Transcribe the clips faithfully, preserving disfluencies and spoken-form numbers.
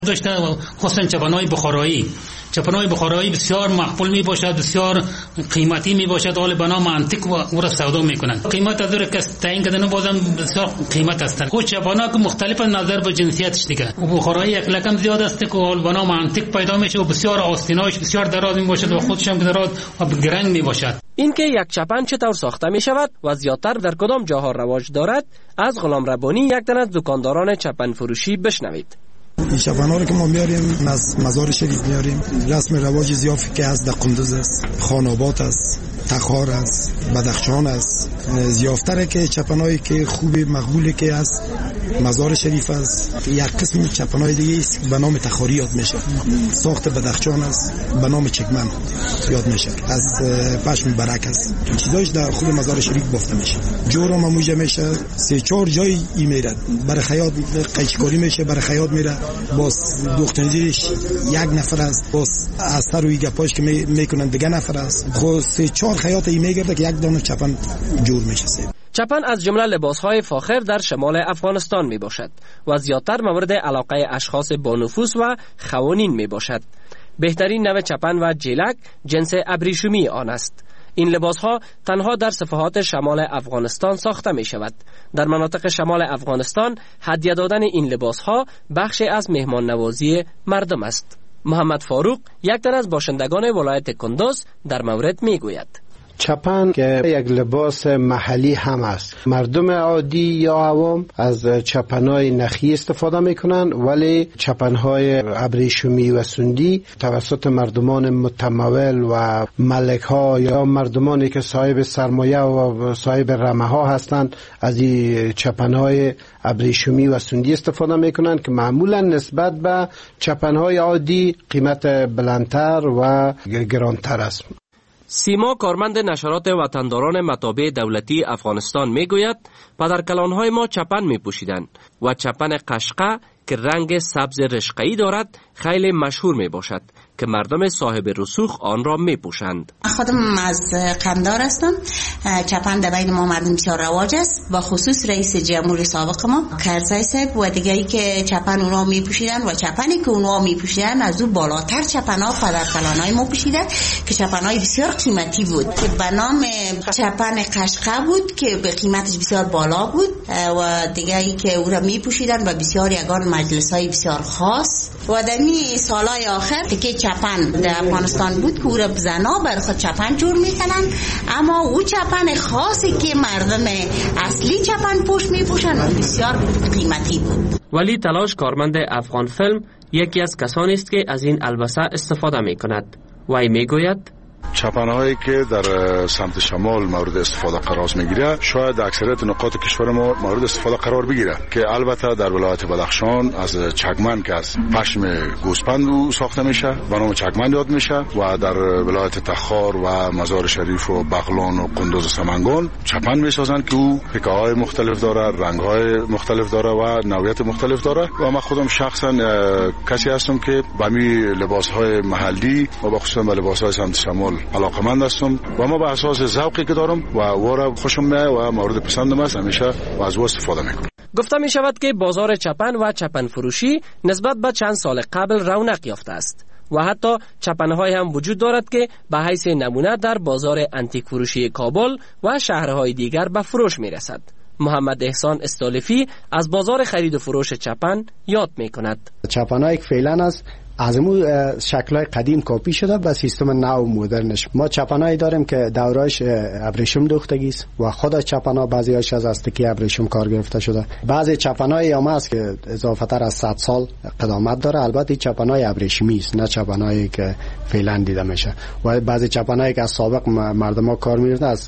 داشته خصوصا چپن‌های بخارایی. چپن‌های بخارایی بسیار مقبول می باشد، بسیار قیمتی می باشد، حال بنا منطق و او را سودا می کنند. قیمت از کس تعیین کردن بازم بسیار قیمت است. خود چپنا که مختلف نظر به جنسیتش دیگه. و بخارایی یک لکم زیاد است که حال بنا منطق پیدا میشه و بسیار آستیناش بسیار دراز می باشد و خودش هم دراز و گرنگ می باشد. اینکه یک چپن چطور ساخته می شود و زیادتر در کدام جاها رواج دارد، از غلام ربانی، یک تن از دکانداران چپن فروشی، بشنوید. این چپن‌ها رو که ما میاریم از مزار شریف میاریم. رسم رواج زیافی که از در قندوز است، خانابات است، تخار است، بدخشان است. زیافتره که چپن‌هایی که خوبی مقبوله که از مزار شریف است. یک قسم چپن‌های دیگه است به نام تخاری یاد میشه. ساخت بدخشان است به نام چکمن یاد میشه. از پشم برک است. چیزایش در خود مزار شریف بافته میشه. جورم موجه میشه. سه چهار جای ای میره. برای خیاط قیچکاری میشه، برای خیاط میره. باز دوختنجیش یک نفر است، باز از سر و ایگه پاش که می میکنن دیگه نفر است. خود سه چهار خیاط ای میگرده که یک دانه چپن جور میشه. چپن از جمله لباسهای فاخر در شمال افغانستان می باشد و زیادتر مورد علاقه اشخاص با نفوذ و خوانین می باشد. بهترین نوع چپن و جلک جنس ابریشمی آن است. این لباسها تنها در صفحات شمال افغانستان ساخته می شود. در مناطق شمال افغانستان هدیه دادن این لباسها بخشی از مهمان نوازی مردم است. محمد فاروق، یک تن از باشندگان ولایت کندوز، در مورد می گوید. چپن که یک لباس محلی هم است. مردم عادی یا عوام از چپن‌های نخی استفاده میکنن، ولی چپن‌های ابریشمی و سندی توسط مردمان متمول و ملک‌ها یا مردمانی که صاحب سرمایه و صاحب رمه‌ها هستند از این چپن‌های ابریشمی و سندی استفاده میکنن که معمولا نسبت به چپن‌های عادی قیمت بلندتر و گرانتر است. سیما، کارمند نشرات وطنداران مطابع دولتی افغانستان، می گوید پدرکلانهای ما چپن می پوشیدند و چپن قشقه که رنگ سبز رشقه‌ای دارد خیلی مشهور می باشد که مردم صاحب رسوخ آن را می پوشند. خودم از قندار هستم. چپن در بین ما مردم بسیار رواج است، با خصوص رئیس جمهور سابق ما کرزی صاحب و دیگری که چپن اونا می پوشیدن و چپنی که اونا می پوشیدن از او بالاتر چپن‌ها پدرکلانای ما پوشیدن که چپن‌های بسیار قیمتی بود که به نام چپن قشقه بود که به قیمتش بسیار بالا بود و دیگری که او را می پوشیدن و بسیار یگان مجلس‌های بسیار خاص و در می سالهای آخر که چپن در افغانستان بود که او را زنا بر خود چپن جور میکنن، اما او چپن خاصی که مردم اصلی چپن پوش میپوشن و بسیار قیمتی بود. ولی تلاش، کارمند افغان فیلم، یکی از کسانی است که از این البسه استفاده میکند. وی میگوید چپن‌هایی که در سمت شمال مورد استفاده قرار میگیره شاید اکثریت نقاط کشور ما مورد استفاده قرار بگیره که البته در ولایت بدخشان از چکمن که از پشم گوسفند ساخته میشه به نام چکمن یاد میشه و در ولایت تخار و مزار شریف و بغلان و قندوز و سمنگان چپن میسازن که او پکه‌های مختلف داره، رنگ‌های مختلف داره و نوعیت مختلف داره و من خودم شخصا کسی هستم که به می لباس‌های محلی و به خصوص به لباس‌های سمت شمال علاقمند هستم و ما به اساس ذوقی که دارم و واره خوشم میاد و مورد پسندم است همیشه و از او استفاده میکنم. گفته می شود که بازار چپن و چپن فروشی نسبت به چند سال قبل رونق یافته است و حتی چپن‌های هم وجود دارد که به حیث نمونه در بازار انتیک فروشی کابل و شهرهای دیگر به فروش می رسد. محمد احسان استالفی از بازار خرید و فروش چپن یاد می کند. چپن‌هایی که فعلا است از امو شکل‌های قدیم کپی شده به سیستم نو مدرنش. ما چپنایی داریم که دورایش ابریشم دوختگی است و خود چپنا بعضی‌هاش از استکی ابریشم کار گرفته شده. بعضی چپنایی هم هست که اضافه تر از صد سال قدامت داره، البته چپنای ابریشمی است، نه چپنایی که فعلا دیده میشه. و بعضی چپنایی که از سابق مردما کار می‌کردن از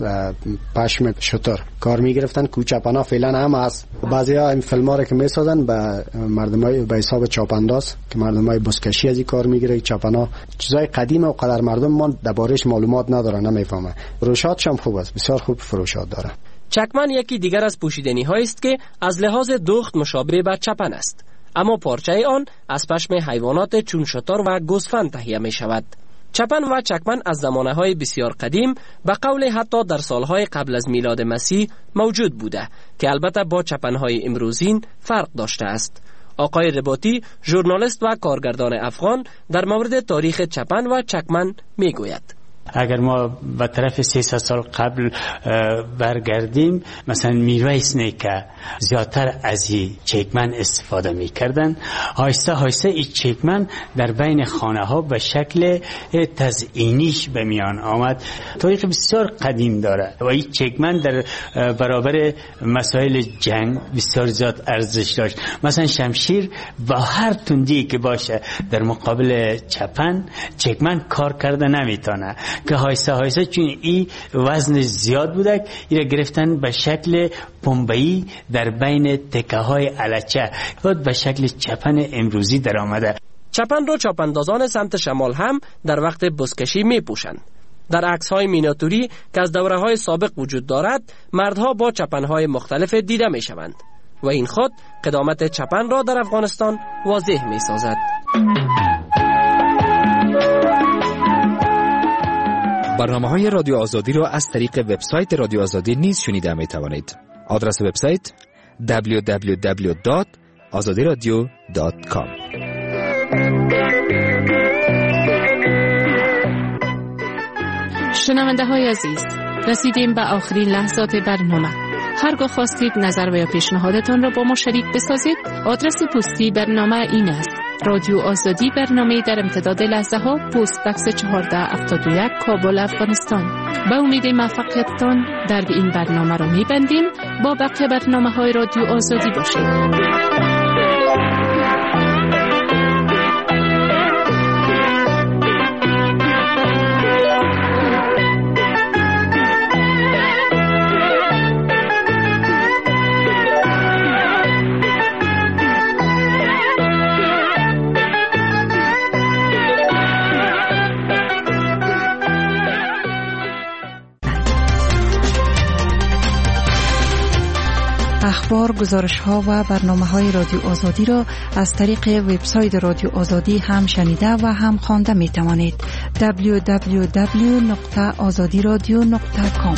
پشم شتر کار می‌گرفتن که چپنا فعلا هم هست. بعضی‌ها این فیلم‌ها رو که می‌سازن به مردمای به حساب چاپانداز که مردمای بسکشی از این کار میگیره. چپنا چیزای قدیمه و قدر مردم ما دربارش معلومات ندارن، نمیفهمه. فروشاتش هم خوب است، بسیار خوب فروشات داره. چکمن یکی دیگر از پوشیدنی هایی است که از لحاظ دوخت مشابه بر چپن است، اما پارچه آن از پشم حیوانات چون شتر و گوسفند تهیه می شود. چپن و چکمن از زمانه های بسیار قدیم به قول حتی در سالهای قبل از میلاد مسیح موجود بوده که البته با چپن های امروزین فرق داشته است. آقای رباطی، ژورنالیست و کارگردان افغان، در مورد تاریخ چپن و چکمن میگوید. اگر ما به طرف سیصد سال قبل برگردیم، مثلا میرویس نیکه زیادتر از این چکمن استفاده میکردن. آهسته آهسته این چکمن در بین خانه ها به شکل تزئینیش به میان آمد. تاریخ بسیار قدیم داره و این چکمن در برابر مسائل جنگ بسیار زیاد ارزش داشت. مثلا شمشیر با هر تندی که باشه در مقابل چپن، چکمن کار کرده نمیتونه، که هایسته هایسته چون این وزن زیاد بوده این گرفتن به شکل پنبه‌ای در بین تکه های الچه و به شکل چپن امروزی در آمده. چپن را چاپاندازان سمت شمال هم در وقت بزکشی می پوشند. در عکس های میناتوری که از دوره های سابق وجود دارد، مردها با چپن های مختلف دیده می شوند و این خود قدامت چپن را در افغانستان واضح می سازد. برنامه‌های رادیو آزادی را از طریق وبسایت رادیو آزادی نیز شنیده می‌توانید. آدرس وبسایت دبلیو دبلیو دبلیو دات آزادی رادیو دات کام. شنونده های عزیز، رسیدیم به آخرین لحظات برنامه. هرگاه خواستید نظر و یا پیشنهادتان را با ما شریک بسازید، آدرس پستی برنامه این است: رادیو آزادی، برنامه در امتداد لحظه ها، پست بکس چهارده هفتاد و یک، کابل، افغانستان. به امید موفقیتتان در این برنامه را می‌بندیم. با بقیه برنامه های رادیو آزادی باشید. اخبار، گزارش‌ها و برنامه‌های رادیو آزادی را از طریق وبسایت رادیو آزادی هم شنیده و هم خوانده می‌توانید. دبلیو دبلیو دبلیو دات آزادی رادیو دات کام.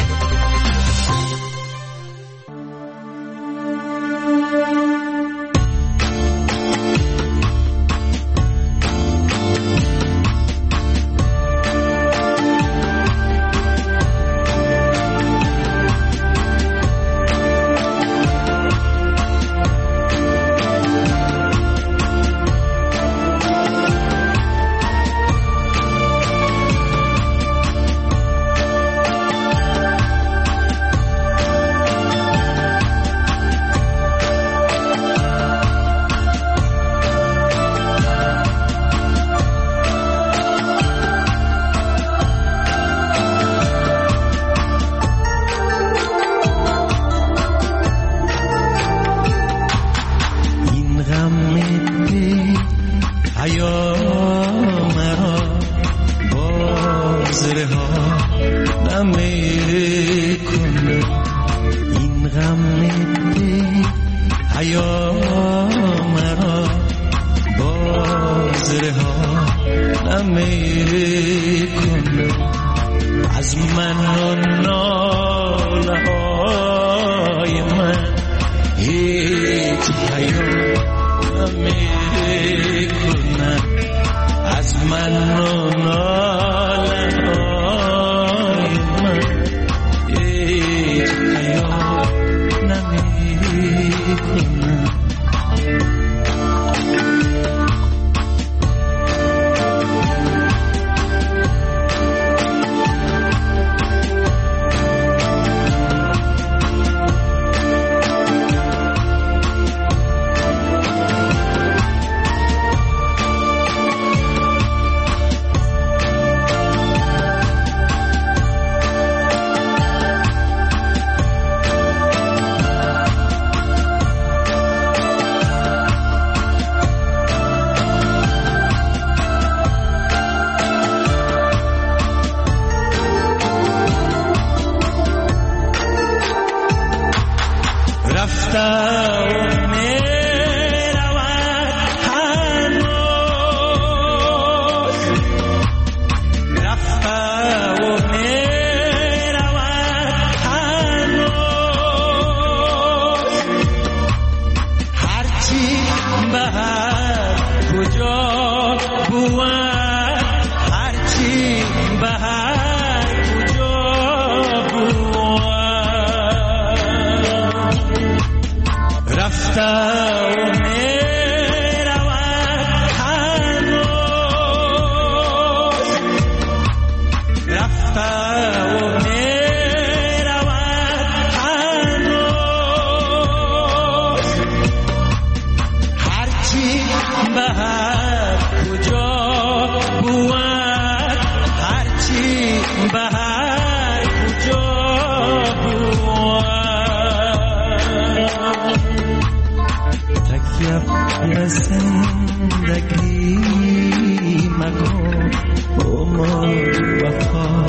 بود هرچی به هر کجا بود رفته و میرود هنوز رفته و میرود هنوز هرچی به هر کجا بود هرچی به هر کجا بود تکیه به زندگی مکن عمر وفا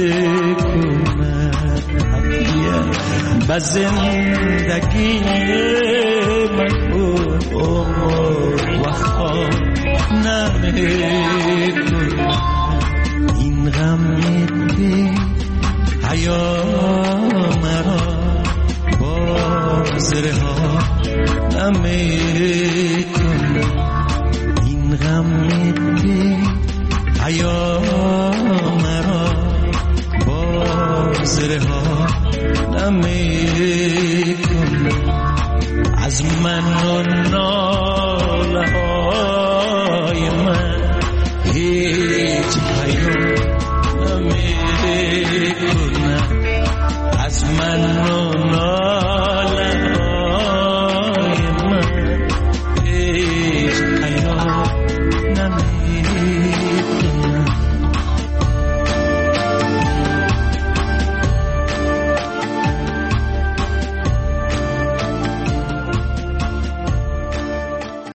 نمیکند تکیه به زندگی